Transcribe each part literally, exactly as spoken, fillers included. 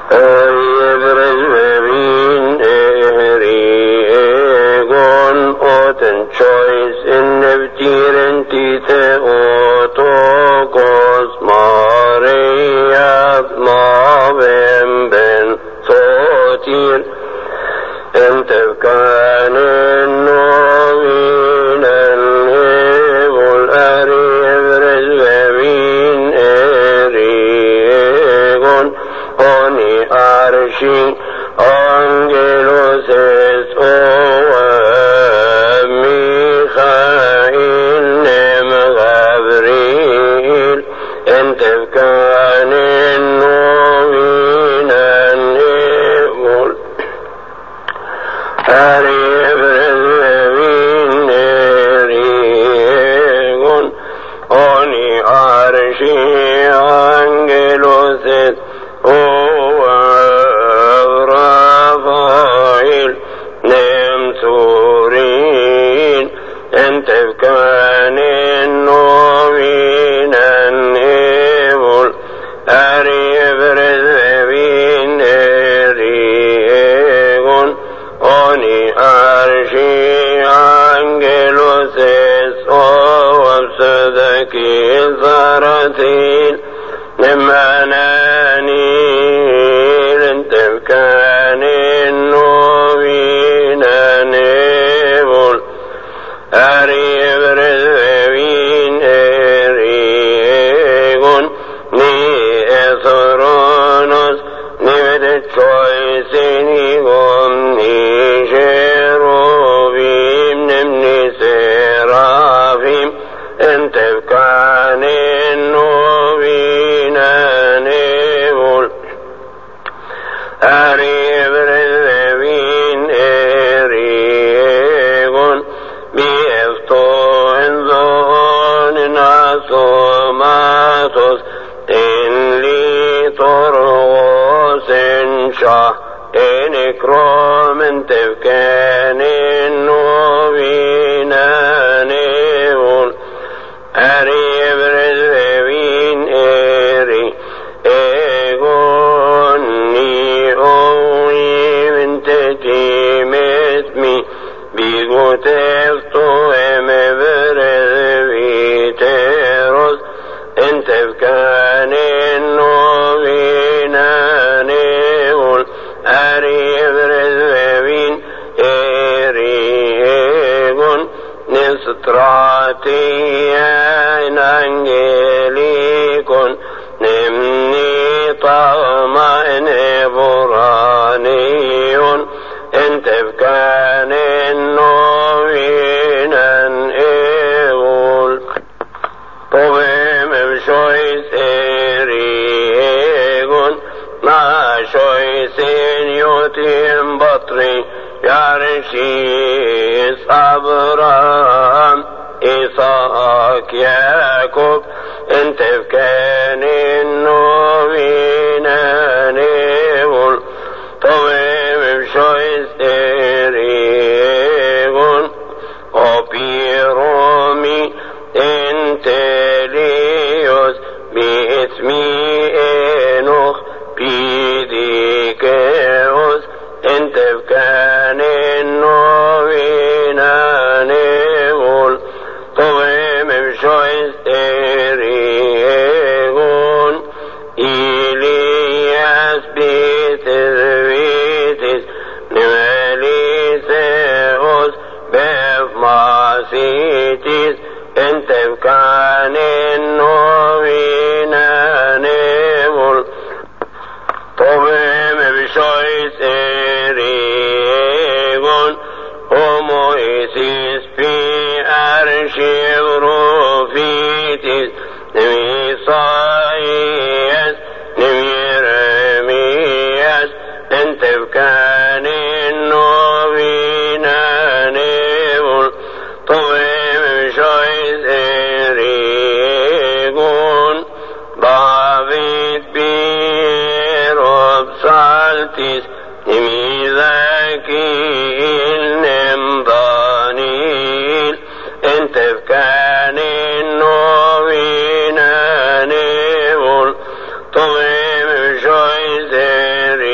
Every egon oten choice in nevtiren tite otokos Maria mavem ben sotir entevkanen novinen evol ari evrezvevin eri egon oni arshi angelos es oa Michael nem Gabriel entevkanen novinen evol ari evrezvevin eri egon oni arshi angelos es oa Rafael nem Turin entevkanen novinen evol ari evrezvevin eri egon oni arshi angelos es oa Sedeki zaratil nemananil entevkanen novinen evol ari evrezvevin eri egon ni esronos ni vedechoisinigom ni cherubim nem ni serafim entevkanen novinen evol ari evrezvevin eri egon biefto enzon nasomatos en litorgos en shah en ekrom entevkanen novinen evol ari evrezvevin eri egon ni ovim entetimetmi bigotefto em evrezviteros entevkanen novinen evol ari evrezvevin eri egon nestratian angelikon nemni tama en evoranion entevkanen novinen evol povem evshois eri egon ma shois en yotim batri yarshis Abraham Isaac Jacob entevkanen novinen evol povem evshois eri egon opiromi entelios biismi enoch pidikeos entevkanen novinen evol povem evshois eri egon Ilias bitis vitis nimeliseos bev masitis entevkanen novinen evol povem evshois eri egon homoisis pi arshiv rufitis Isaias Jeremias entevkanen novinen evol povem evshois eri egon David birob saltis nimizaki ilnem Daniel entevkanen novinen evol povem evshois eri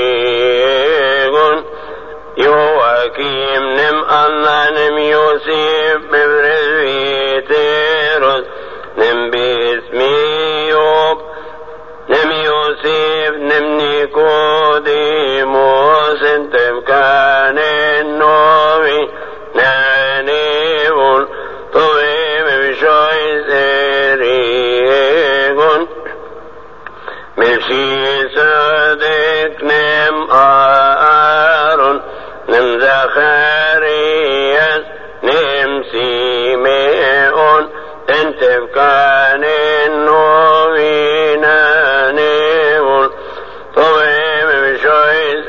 shois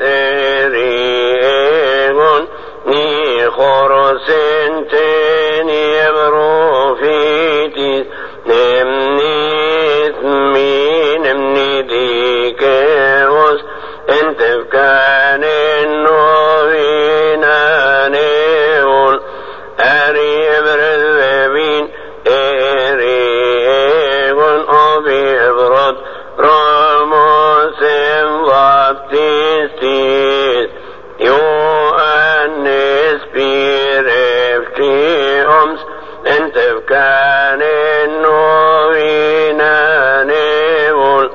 erigon ni chorosenten yevrofitis nemnit min nemnidikeos entevkanen novinaneol ariebredvevin erigon obibrod ramosem baptistis Johannes pireftiums entevkanen novinaneol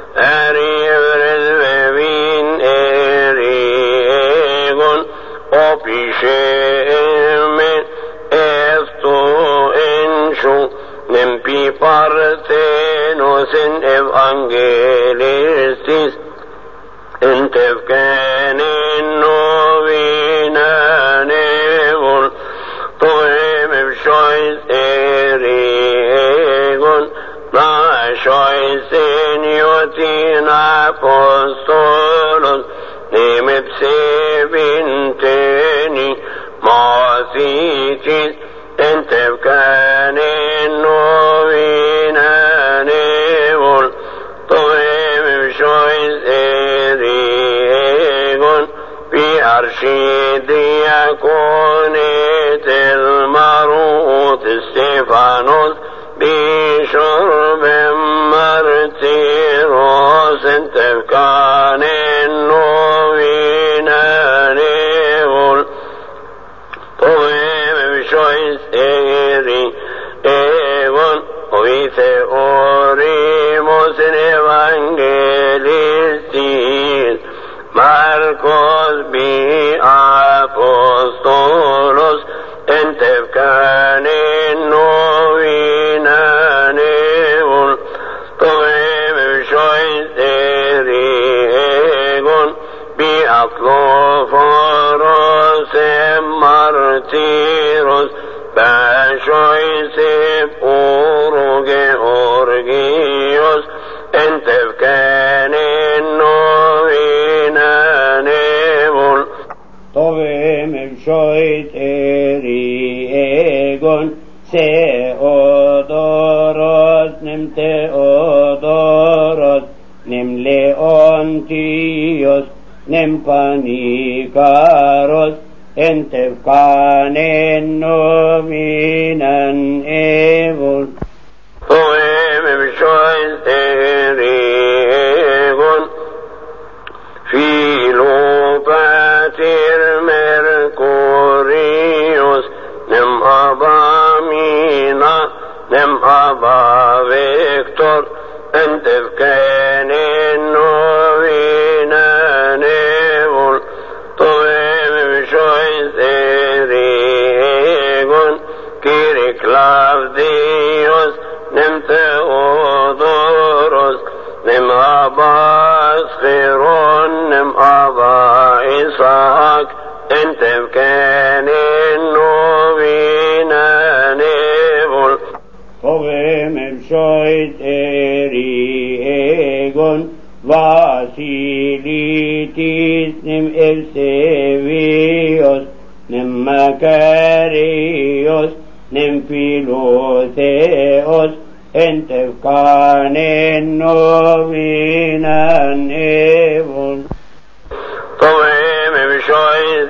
ariebredvevin erigon opishemen esto enshu nempi parthenos en evangelistis entevkanen novinaneol toem shois erigon na shois eniotin apostolos nemet sevinteni mathitis entevkanen novinaneol toem shois erigon pi archidiaconet el marut Stefanos bishorben martiros entevkanen novinaneol toem shois erigon ovice orimos en evangelistis Marcos bi apostolos entevkanen novinaneol toem shois erigon bi aploforos em martiros bashois uruge orgios entevkanen novinaneol toem shois erigon Theodoros nem Theodoros nem Leontios nem Panikaros entevkanen novinaneol toem shois erigon Philopater Mercurius nem abamina nem aba Victor entevkanen novinaneol toem shois erigon Kiriclavdios nem Theodoros nem aba Schiron nem aba Isaac entevkanen novinaneol toem shois erigon Vasilitis nem Eusebios nem Macarios nem Philotheos entevkanen novinaneol toem shois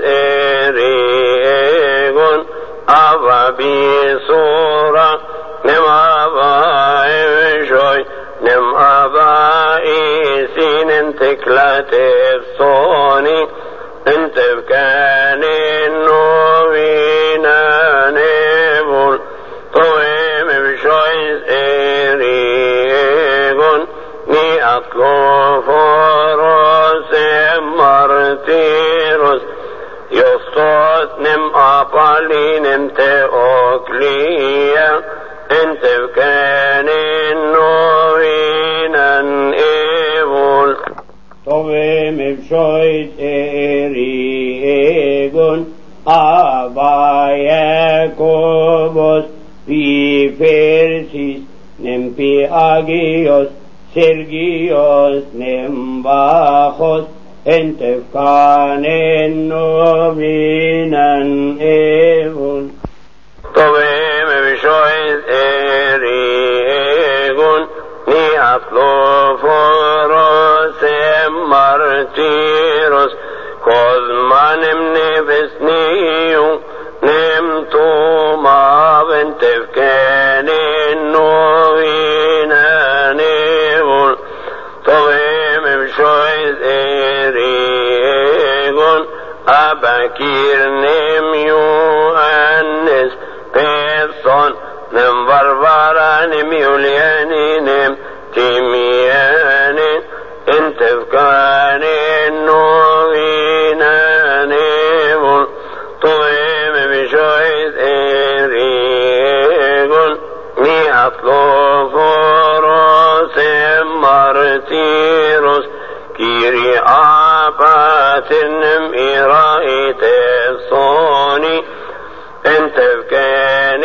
erigon Ava bisura nem ava shoy nem ava isin enteklatersoni entevkanen novinaneol toem shois erigon ni atloforos em martiros Iostot nem apalinem Theoclia entevkanen novinaneol toem shois erigon Ava Jacobos pi Persis nem pi Agios Sergios nem Bachos انت فكان النوبينا ايفون طبيم بشويز اريغون ني اطلو فروس مارتيروس كوزمان منفسنيو نمتو ما بنت فكان النوبينا نيفون طبيم بشويز اريغون أبكير نميو أنس بيرسون نم بربارا نميولياني نم تيمياني انت فكان النوبينا نيمون طويم بشويز اريغون مي أطلو فروس مارتيروس كيري آباتنم إرائي تفصوني انت فكان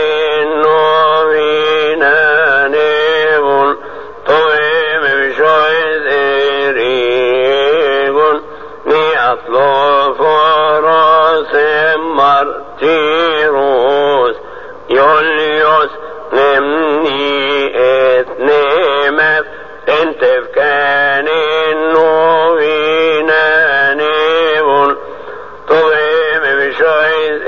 النوبينا نيبون طويم بشويز اريغون ني أطلو فروس مارتيروس يوليوس نمني اتنمف انت فكان النوبينا نيبون طويم بشويز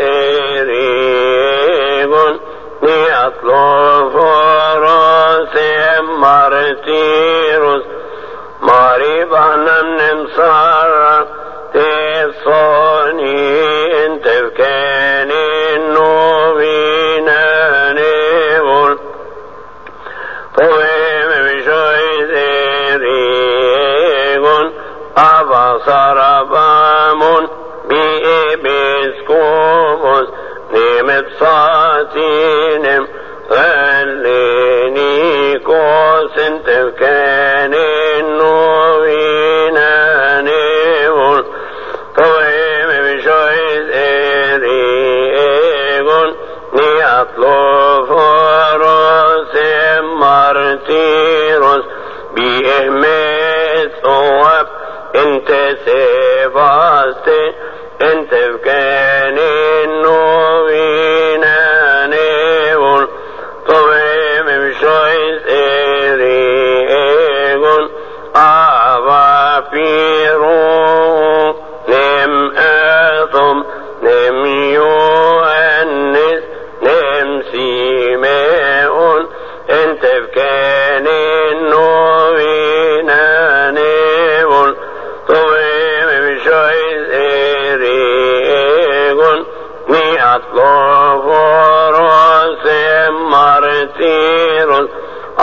اريغون ني أطلو فروس مارتيروس ماري بانم نمصار تفصوني انت فكان النوبينا نيبون طويم بشويز اريغون أبصر بامون بإبسكوموس نمت صاتينم غليني كوس انت فكان النوبينا نيبون طويم بشويز اريغون ني أطلو فروس مارتيروس بإهمت صواب انت سيباستي انت فكان النوبينا نيبون طويم بشويز اريغون آبا بيرو نم اثم نم يوانس نم سيميون انت فكان النوبينا نيبون طويم بشويز اريغون ني أطلو فروس مارتيروس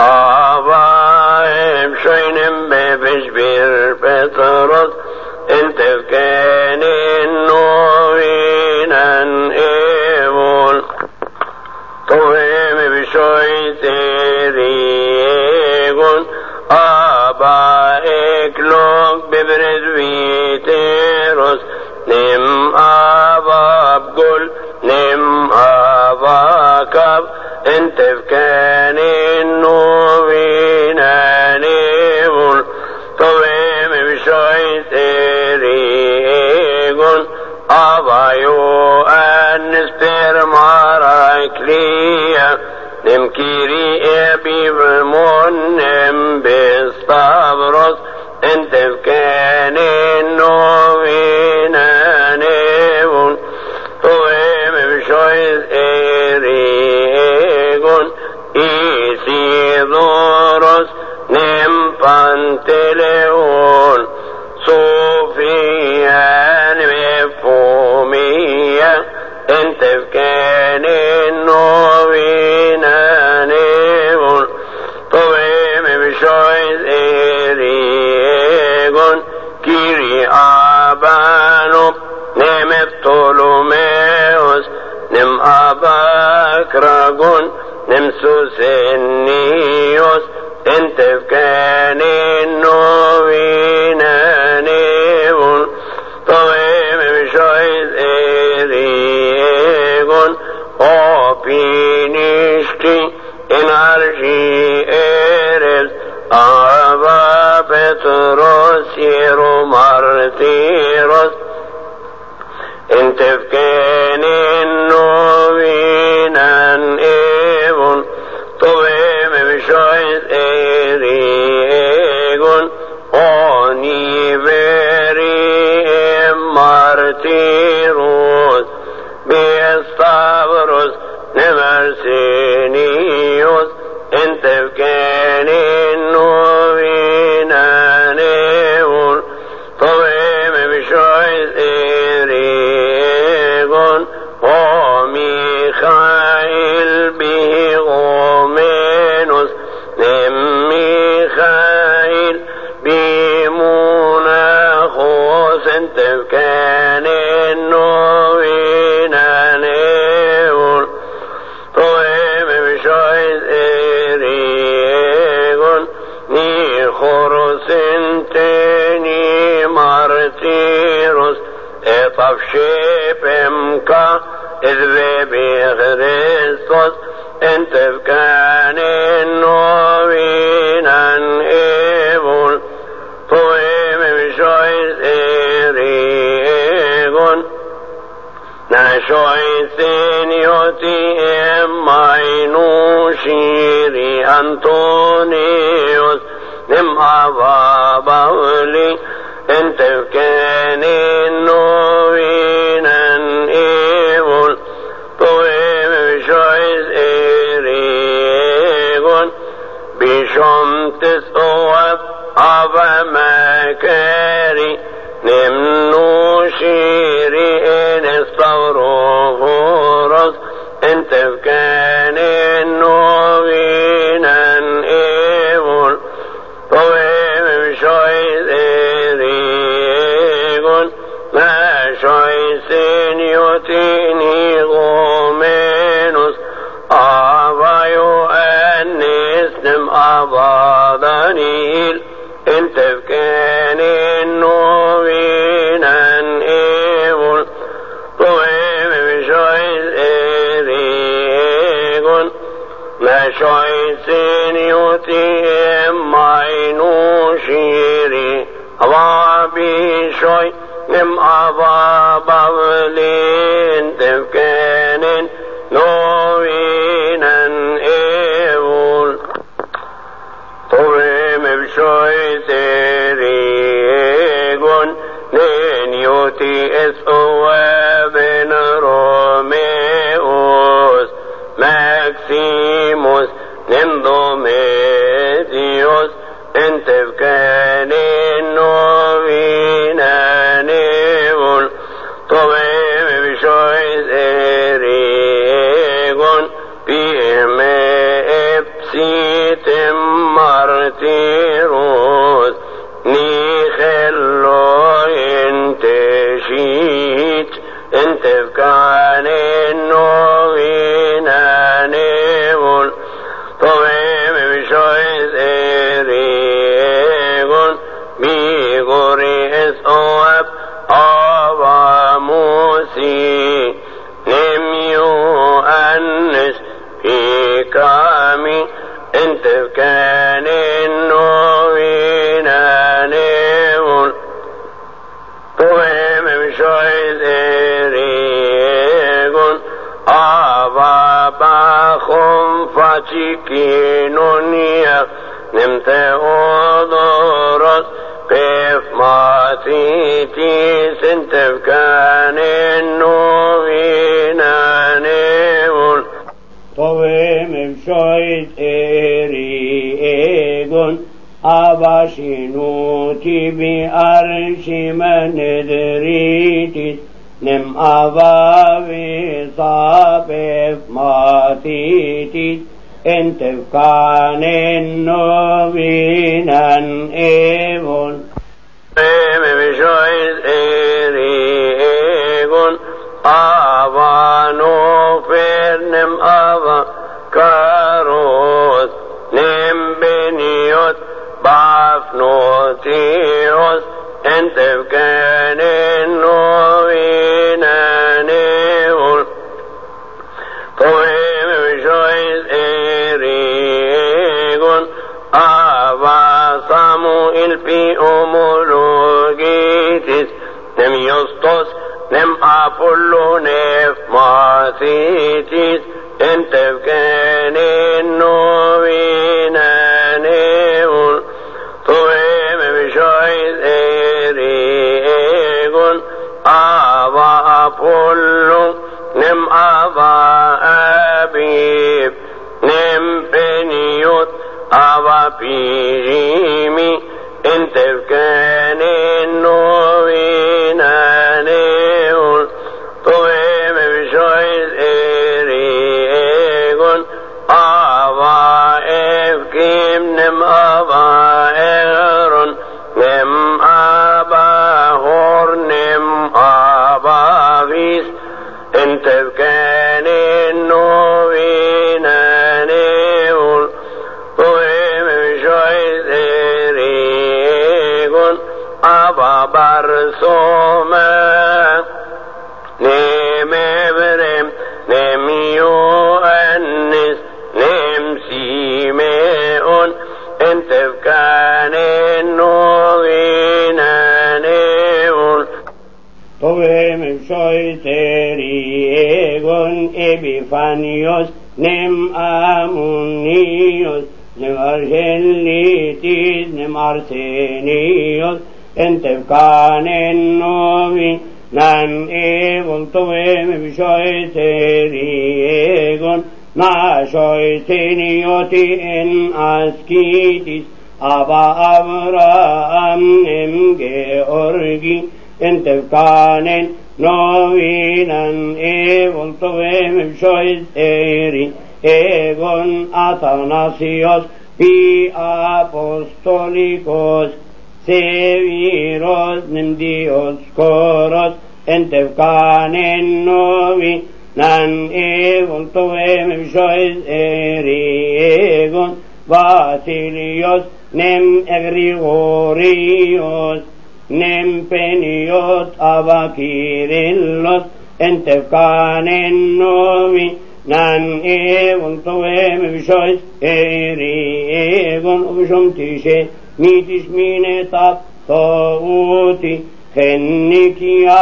آبائم شوينم ببشبير بطرس انت فكان النوبينا ايبون طويم بشويز اريغون آبائك لوك ببردويتيروس نم آبا بقول نم آبا كاب انت فكان النوبينا نيبون طويم بشويز اريغون آبا يوانس بيرماراكليا نم كيري ابي بالمون نم بستابروس انت فكان النوبينا نيبون طويم بشويز اريغون إيسيدوروس نم بانتليون صوفيان بفومية انت فكان النوبينا نيبون طويم بشويز اريغون كيري آبانو نم بطولوميوس نم أباكراغون نم سوسنيوس انت فكان النوبينا نيبون طويم بشويز اريغون اوبينيشتي انارجي ارز آبا بطروس يرو مارت martiros entefkenin novinan evun tove mevshois erigun oni veri martiros bestavros nemersinios entefkenin novinan evun tove mevshois erigun o Michael bigomenus nem Michael bimunachos entefkenin novinan evun tove mevshois erigun ni chorosenteni martiros etavshepemka edvebi Christos entefkenin novinan evun tove mevshois erigun nashoisin yoti emainu shiri Antonius nem avabavli entefkenin novinan evun tove mevshois erigun bishom tisoat avamakari nemnu shiri enestavrohoros entefkenin novinan evun tove mevshois erigun nashoisin yotini gomenus avayo annis nem avadanil entefkenin novinan evun tove mevshois erigun nashoisin yoti emainu shiri avabishoy nem avabavlin tefkenin novinan evun tove mevshois erigun nen yoti esoven Romeus Maximus nem Dometios entefkenin novinan evun tove mevshois erigun bime epsitem martiros nichello enteshit entefkenin novinan evun tove mevshois erigun bigori esoap avamusi nemyu annis pikami entefkenin novinan evun tove mevshois erigun avabachum fatikinonia nem Theodoros pef matitis entefkenin novinan evun tove mevshois erigun avashinuti bi arshimanedritis nem avavitapef matitis entefkenin novinan evun mevshois erigun avanofer nem ava karos nem beniot bafnotios entefkenin novinan evun tove mevshois erigun ava Samuel pi omologi nem Justus, nem Apollo, nem Mathitis, entevkenin novina neun, toem vishois erigun, ava Apollo, nem ava Abib, nem Peniot, ava Pirimi, entevkenin novina neun, toem vishois erigun, ava Evkim, nem ava Aaron, nem aba Hor, nem aba Vis, entevkenin novina neun, toem vishois erigun, ava Barsoma, nem Evrem, nem Ioannis, nem Simeon, entevkenin novina neun. Toem Shoiterigon Epiphanios, nem Ammonios, nem Archelitis, nem Arsenios, entevkenin novina nan evon. Toem Shoiterigon na Shoitenioti en Ascitis, ava Abraham, nem Georgi, entevkenin novinan evon. Toem Shoiterigon Athanasios, pi apostolikos, Seviros, nem Dioscoros, entevkenin novinan evon. Toem Shoiterigon Vasilios, nem Grigorios, nem Peniot, ava Kyrillos, entevkenin novinan evon. Toem Shoiterigon uvshomtishe mitis minetap thouti, Chenikia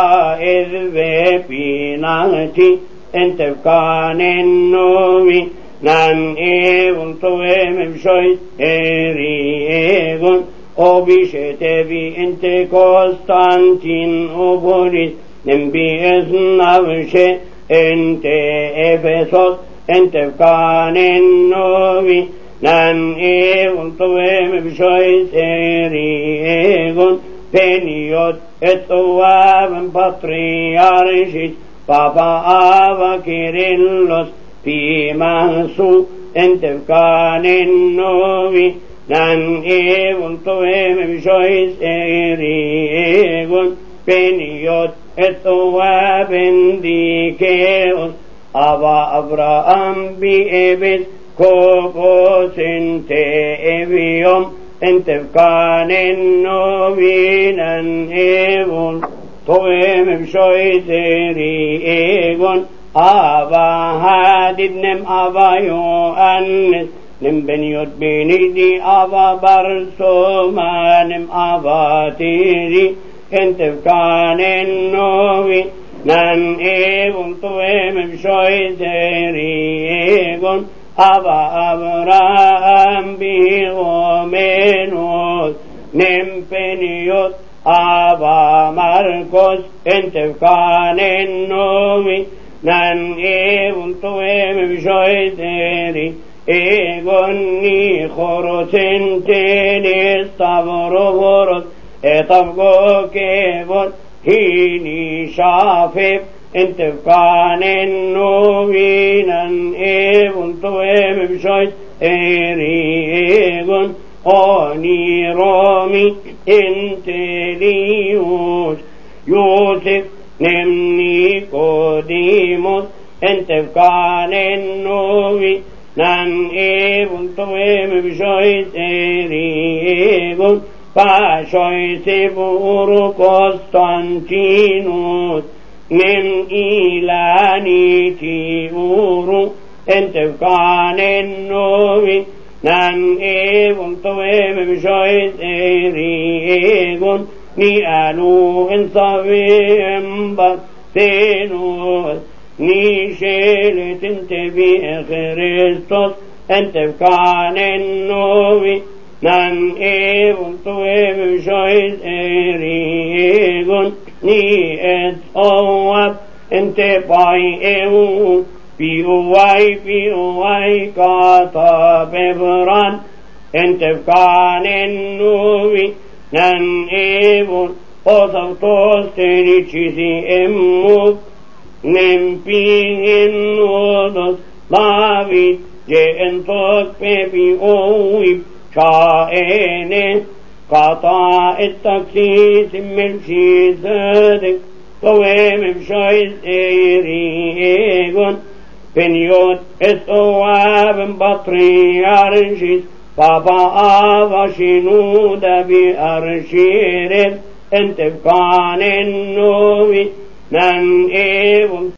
edvepinati, entevkenin novinan evon. Toem Shoiterigon obishetevi ente Constantin oboris, nem biesnavshe ente Ephesos, entevkenin novinan evon. Toem Shoiterigon Peniot et oaven patriarchis, papa ava Kyrillos, pimasu, entevkenin novinan evon. Toem Shoiterigon Peniot et oaven Dikeos, ava Abraham biebis Kobos ente eviom, entevkenin novinan evon. Toem Shoiterigon ava Hadid, nem ava Ioannis, nem Beniot Benidi, ava Barsoma, nem ava Tiri, entevkenin novinan evon. Toem Shoiterigon ava Abraham bigomenos, nem Peniot, ava Marcos, entevkenin novinan evon. Toem Shoiterigon Nichoros, entenes Stavrovoros, et avgo kevon hini shafeb, entevkenin novinan evon. Toem Shoiterigon oniromi, entelius Yosef, nem Nicodimos, entevkenin novinan evon. Toem Shoiterigon Pashoisebur Constantinus, nem Ilanitiuru, entevkenin novinan evon. Toem Shoiterigon ni alu en savem batenus ni shelet inte vi Christos inte kanen novi nan evon to evon shois erigon ni et oap inte pai eu piuai piuai kata bebran inte kanen novi nan evon osautos tenicisi emmuk nempingin odos David jentok pepi oip shaene kata etaksis melchisedek toemem shois erigon peniot es oavem patriarchis papa avashinu dabi arshirem entef kanen novi nan evon